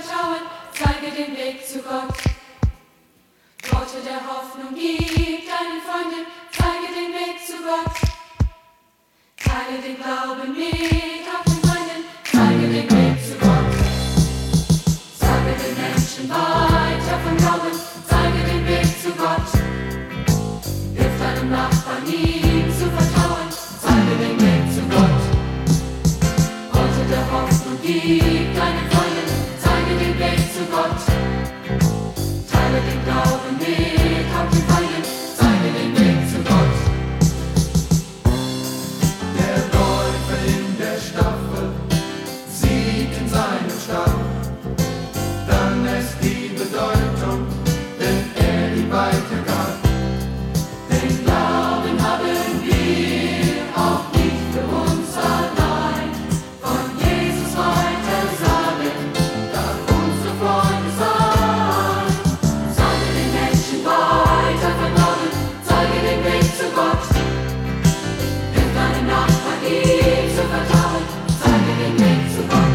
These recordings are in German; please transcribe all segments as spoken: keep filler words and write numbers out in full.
vertrauen, zeige den Weg zu Gott. Worte der Hoffnung gib deinen Freunden, zeige den Weg zu Gott. Teile den Glauben mit auch den Freunden, zeige den Weg zu Gott. Sage den Menschen weiter von Glauben, zeige den Weg zu Gott. Hilf deinem Nachbarn, ihm zu vertrauen, zeige den Weg zu Gott. Worte der Hoffnung gib deinen Freunden, zeige den Weg zu Gott. Teile den Glauben mit auch den Freunden, zeige den Weg zu Gott. Der Läufer in der Staffel sieht in seinem Stab, dann ist die Bedeutung, wenn er die weitergab. Den Glauben haben wir auch nicht für uns allein. Von Jesus weiter sagen, darf unsere Freude sein. Sage den Menschen weiter von Glauben, zeige den Weg zu Gott. Hilf deinem Nachbarn, ihm zu vertrauen, zeige den Weg zu Gott.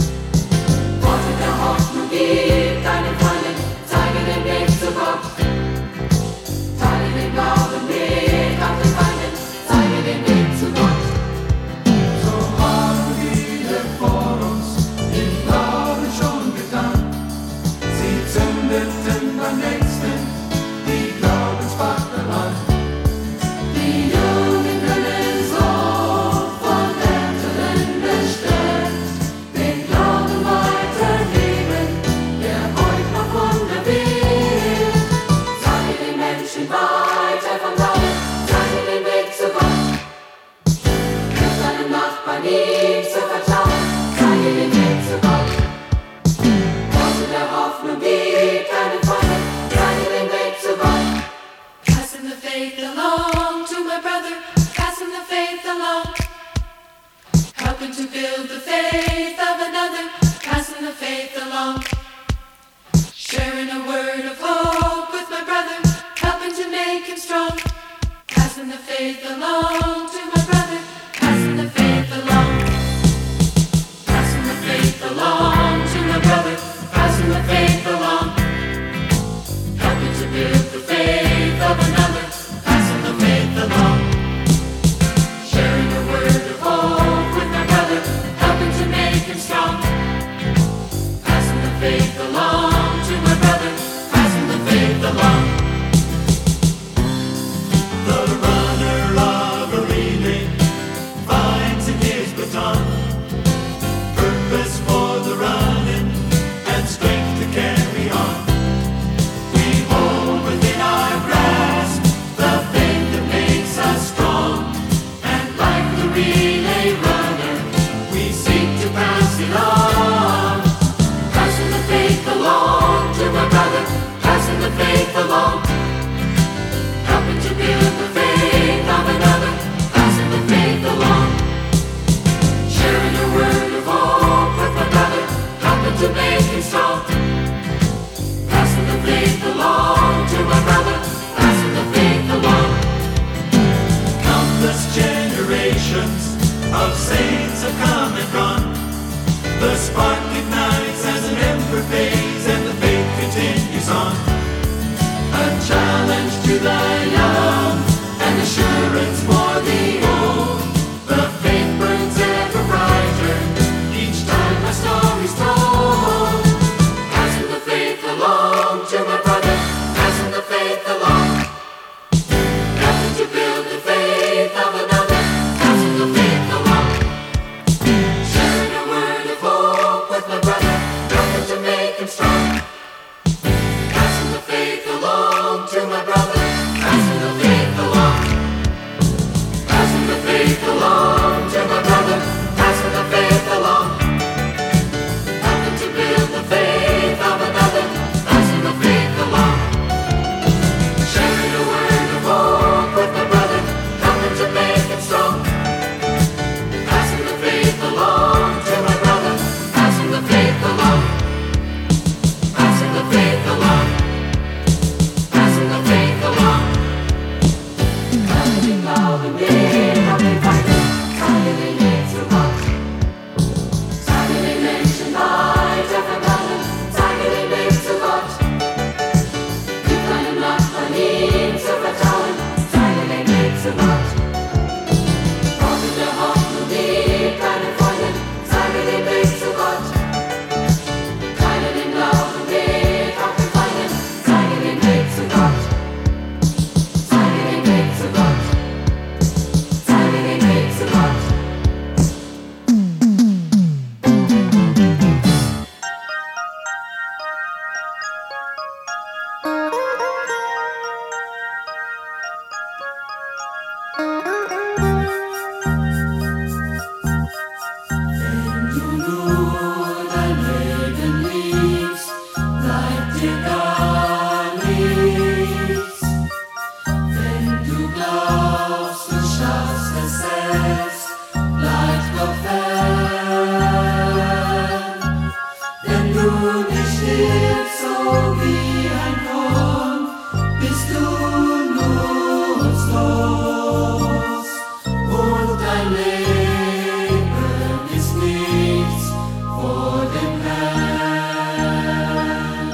Worte der Hoffnung gib deinen Freunden, zeige den Weg zu Gott. Teile den Glauben mit auch den Feinden, zeige den Weg zu Gott. So haben viele vor uns im Glauben schon getan. Sie zündeten beim nächsten die Glaubensfackel an. Die Jungen können so von Älteren bestärkt den Glauben weitergeben, der euch noch Wunder will. Sage den Menschen weiter vom Glauben, zeige den Weg zu Gott. Hilf deinem Nachbarn, ihm zu vertrauen, zeige den Weg zu Gott. Worte der Hoffnung gib deinen Freunden, zeige den Weg zu Gott. Passing the faith along to my brother, passing the faith along. Helping to build the faith of another, passing the faith along. Sharing a word of hope with my brother, helping to make him strong. Passing the faith along to my brother, passing the faith along. Passing the faith along to my brother, passing the faith along. Helping to build the faith of another, passing the faith along. Sharing a word of hope with my brother, helping to make him strong. Passing the faith along to my brother, passing the faith along. The runner of a relay finds in his baton purpose for the running and strength to carry on. We hold within our grasp the faith that makes us strong, and like the relay runner, we seek to pass it on. Passing the faith along to my brother, passing the faith along. Helping to build the faith of another, passing the faith along. Sharing a word of hope with my brother, helping to make him strong. Passing the faith along to my brother, passing the faith along. Countless generations of saints have come and gone. The spark ignites as an ember fades, and the faith continues on. A challenge to the young, an assurance for the old. The faith burns ever brighter each time my story's told. nicht stirbst, so wie ein Korn, bist du nutzlos. Und dein Leben ist nichts vor dem Herrn.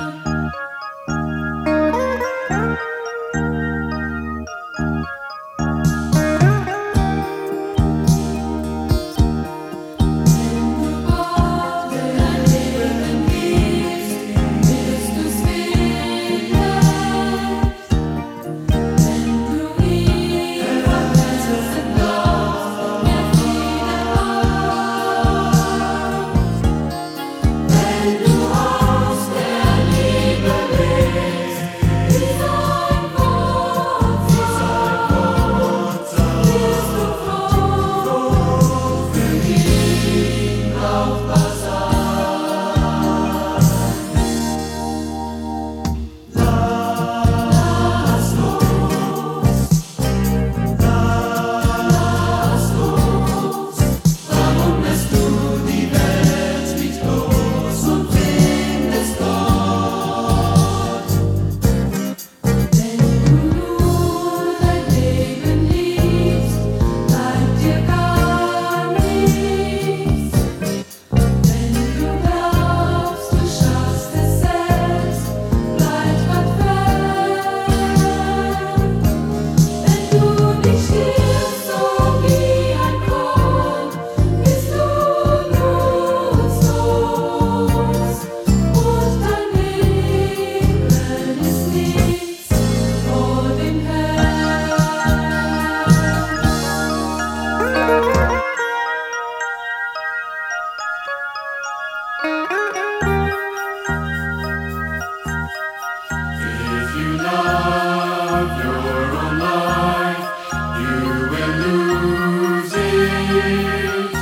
If you love your own life, you will lose it.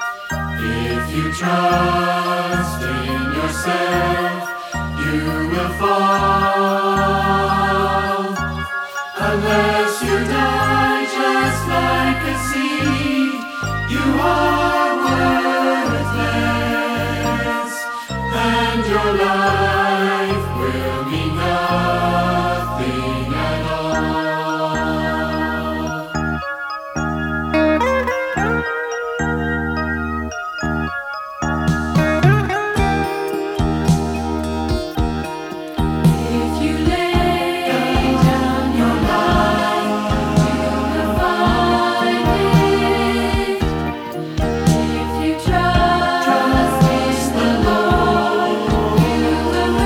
If you trust in yourself, you will fall. Unless you die just like a seed, you are worthless, and your life will mean nothing at all. If you lay down your life, you will find it. If you trust in the Lord, you will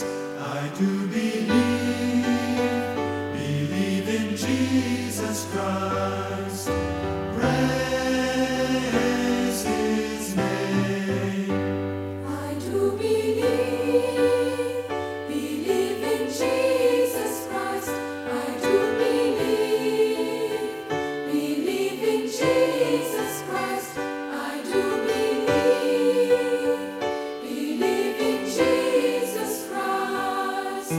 Christ. I do believe, believe in Jesus Christ. Praise His name. I do believe, believe in Jesus Christ. I do believe, believe in Jesus Christ. I do believe, believe in Jesus Christ.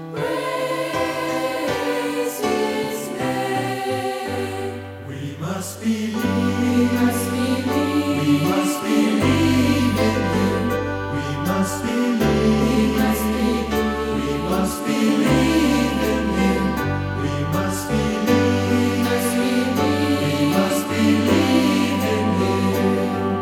Praise His name. We must believe, We must believe, we must believe in Him. We must believe, we must believe, we must believe in Him. We must believe, we must believe in Him.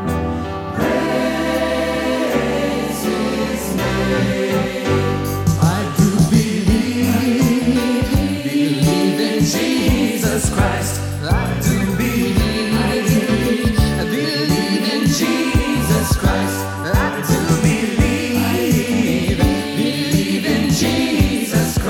Praise His name. I do believe, believe in Jesus Christ. I do believe, believe in Jesus Christ. I do believe, believe in Jesus Christ.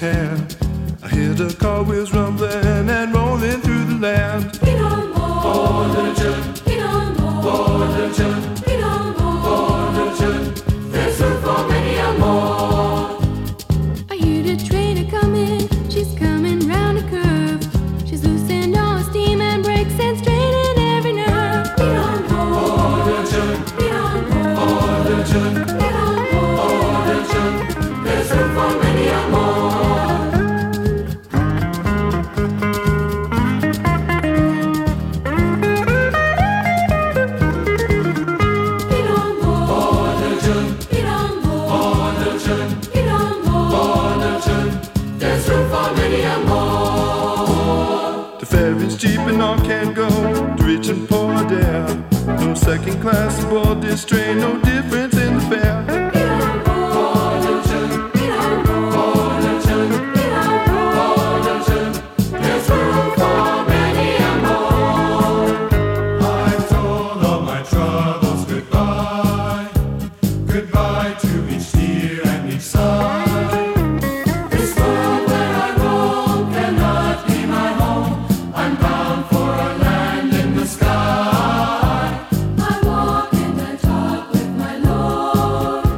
hand. I hear the car wheels rumbling and rolling through the land. Get on board. Board, little children. Get on board. Board, little children. Get on board. Board, little children. There's room for many a more. I hear the train a coming. She's coming round a curve. She's loosened all steam and brakes and straining every nerve. Get on board. Board, little children. Get on board. Board, little children. Get on board. Board, little children. There's room for many a more. Get on board. Board, little children. Get on board. Board, little children. Get on board. Board, little children. There's room for many a more. The fare's cheap and all can go. The rich and poor are there. No second class aboard this train. No difference in the fare. Get on board. Board, little children. Get on board. Board, little children. Get on board. Board, little children. There's room for many a more. I've told all my troubles goodbye. Goodbye to each tear and each sigh. This world where I roam cannot be my home. I'm bound for a land in the sky. I walk and I talk with my Lord.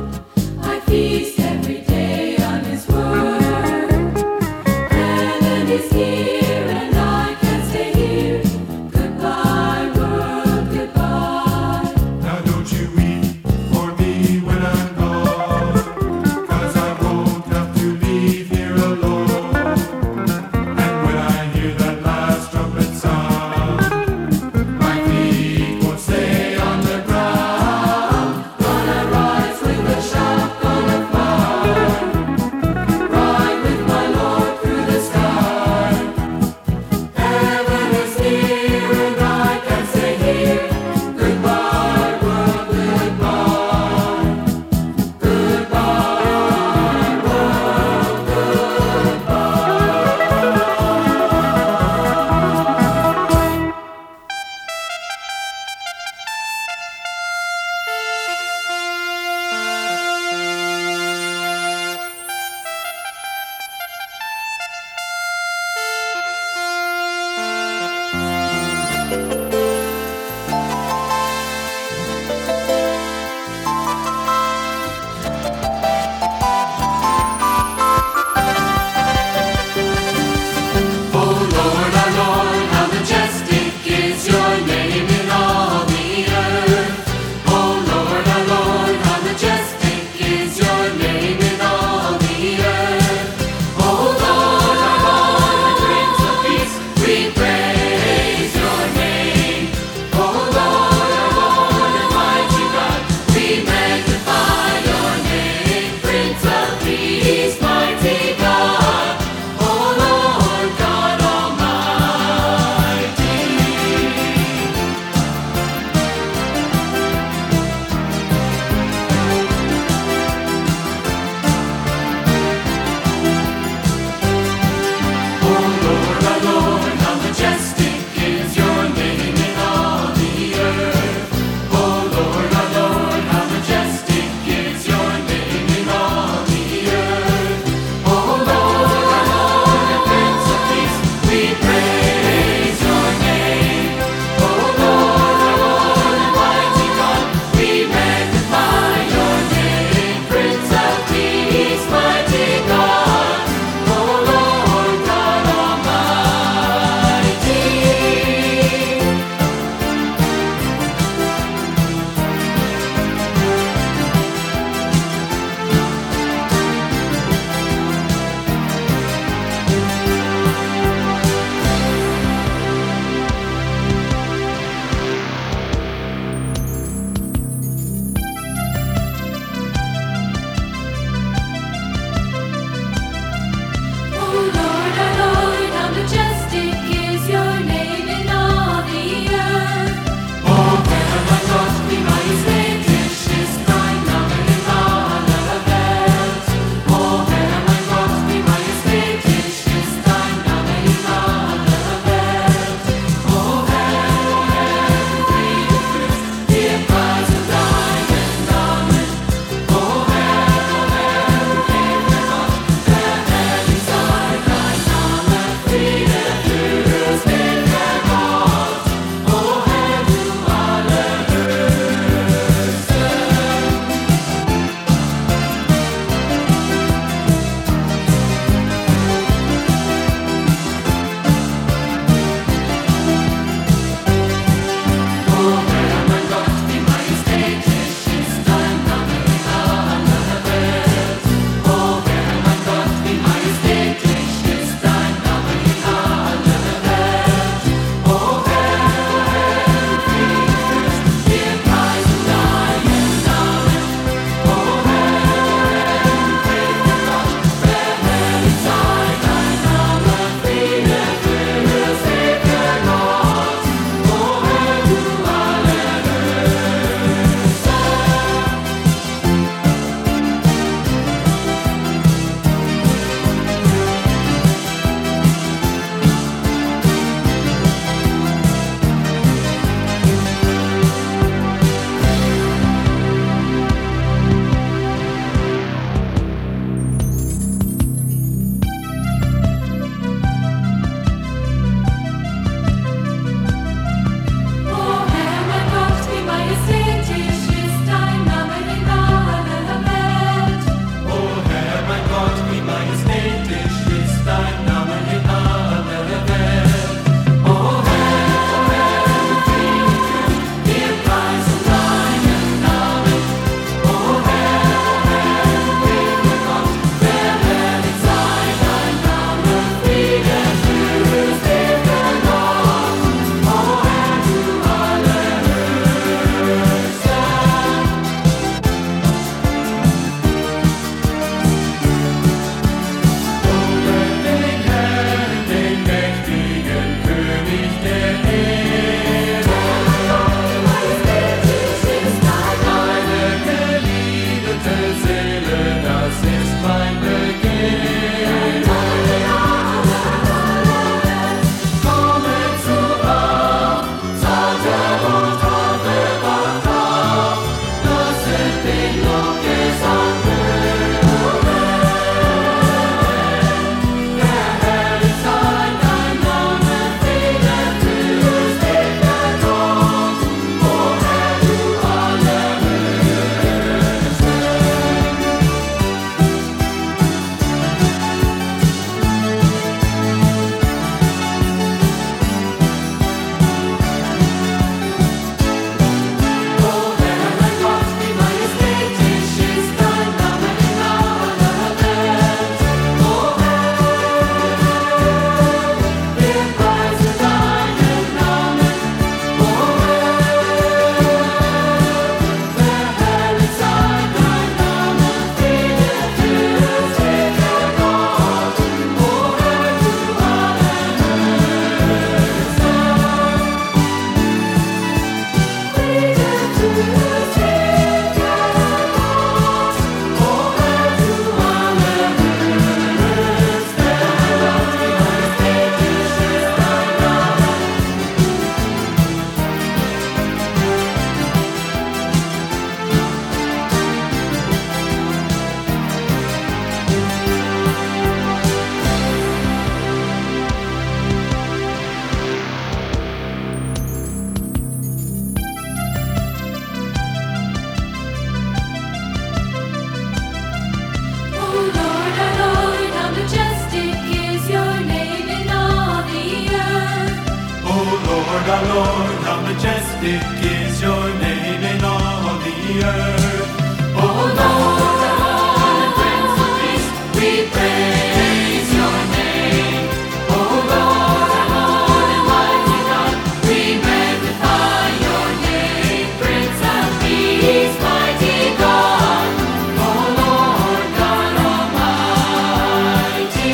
Lord, our Lord, how majestic is your name in all the earth. Oh Lord, our Lord and Prince of Peace, we praise your name. Oh Lord, our Lord and mighty God, we magnify your name. Prince of Peace, mighty God, oh Lord God Almighty.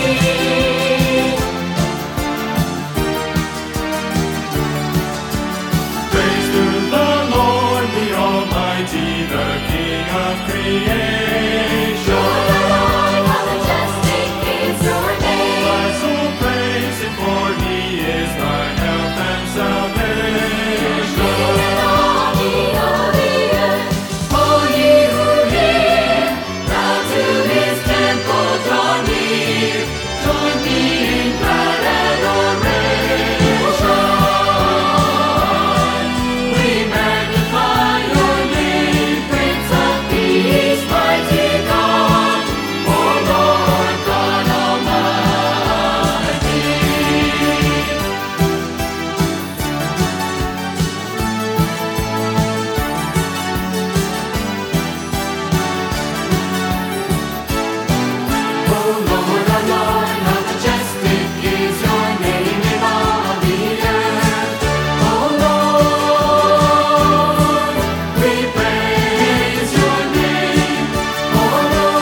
Praise to the Lord, the Almighty, the King of creation. Lord, how majestic is your name. My soul praise him, for he is my help and salvation. All the earth, all ye who hear, bow to his temple, draw near, join me in glad adoration. We magnify your name, Prince of Peace, mighty God, oh Lord God Almighty. Oh Lord, our Lord, how majestic is your name in all the earth. Oh Lord, we praise your name. Oh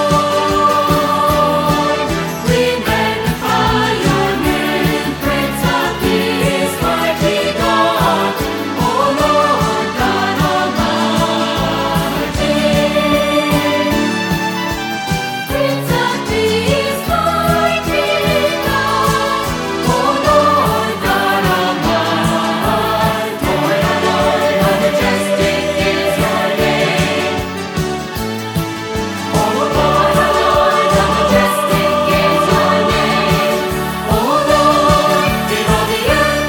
Lord, we magnify your name, Prince of Peace, mighty God, oh Lord God Almighty. Prince of Peace, mighty God, oh Lord God Almighty. Lord, our Lord, how majestic is your name. Oh Lord, our Lord, how majestic is your name. Oh Lord, in all the earth.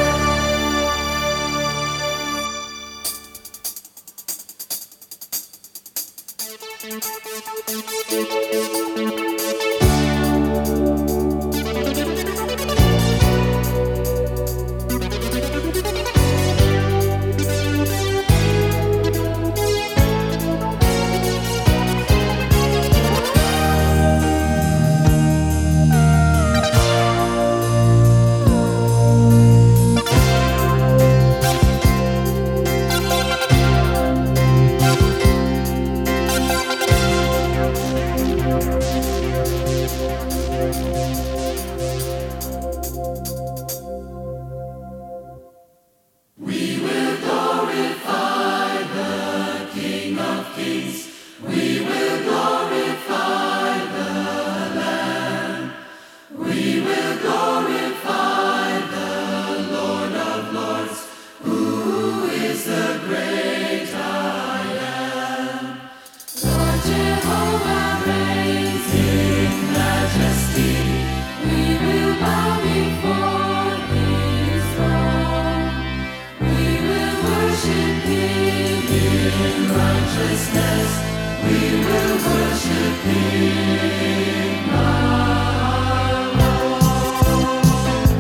Lord Jehovah reigns in majesty. We will bow before his throne. We will worship him in righteousness. We will worship him, our Lord.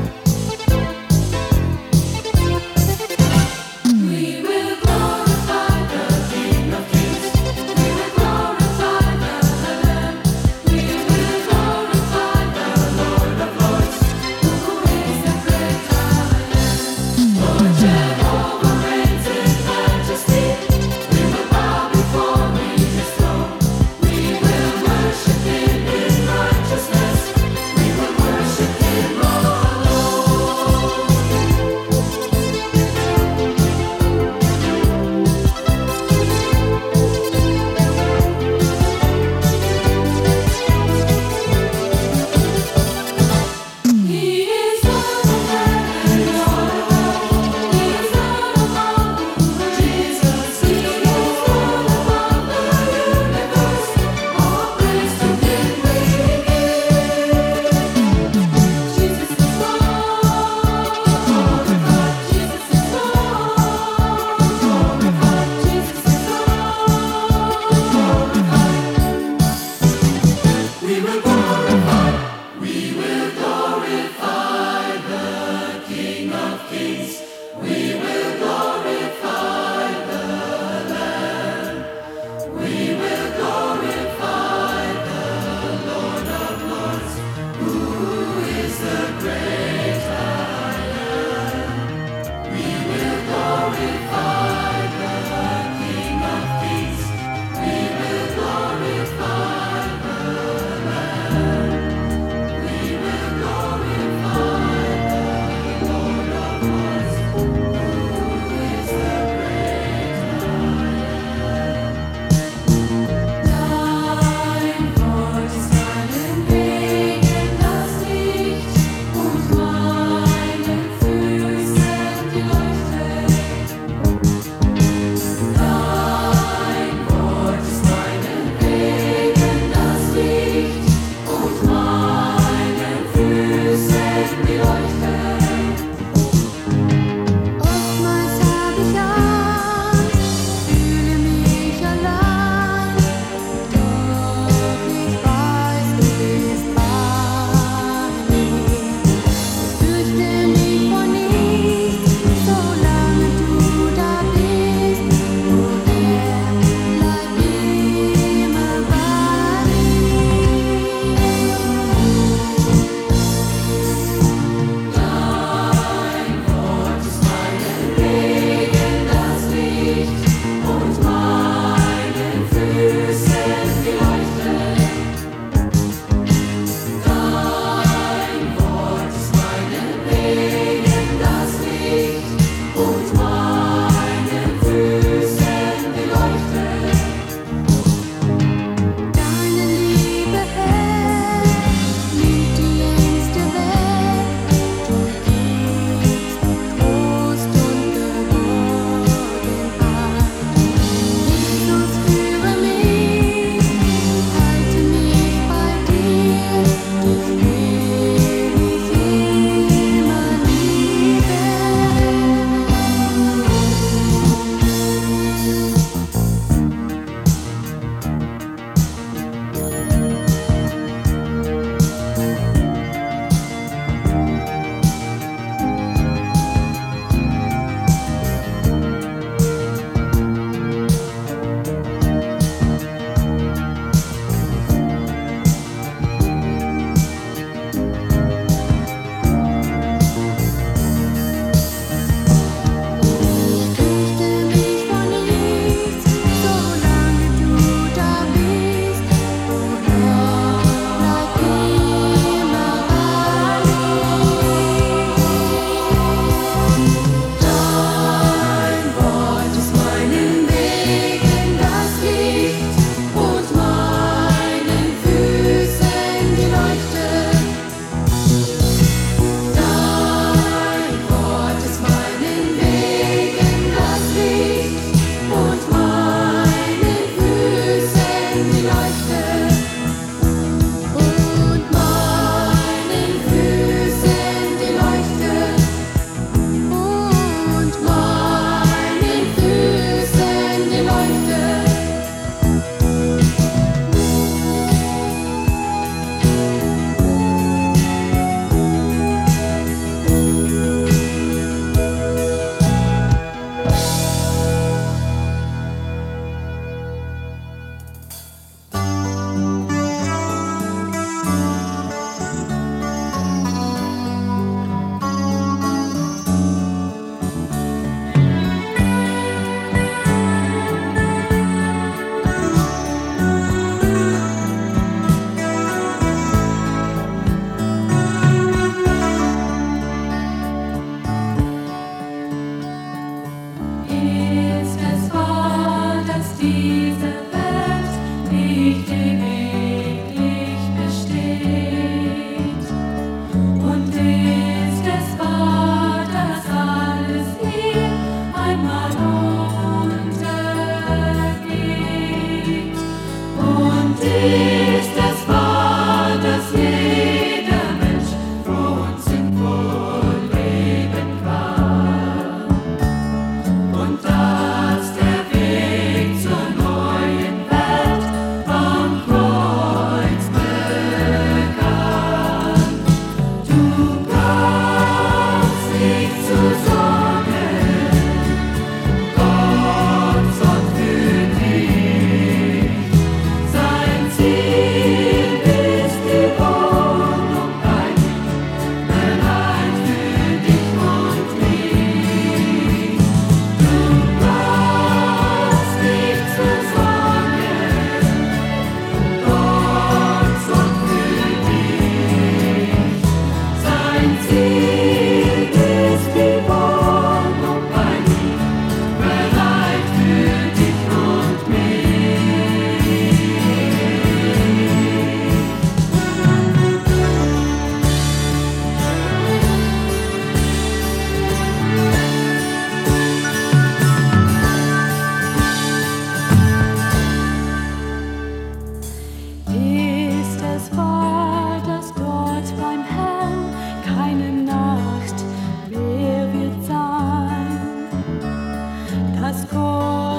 We will glorify the King of Kings. We will glorify the Lamb. We will glorify the Lord of Lords, who is the great I am. Lord Jehovah reigns in majesty. We will bow before his throne. We will worship him in righteousness.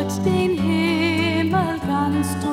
den Himmel kannst du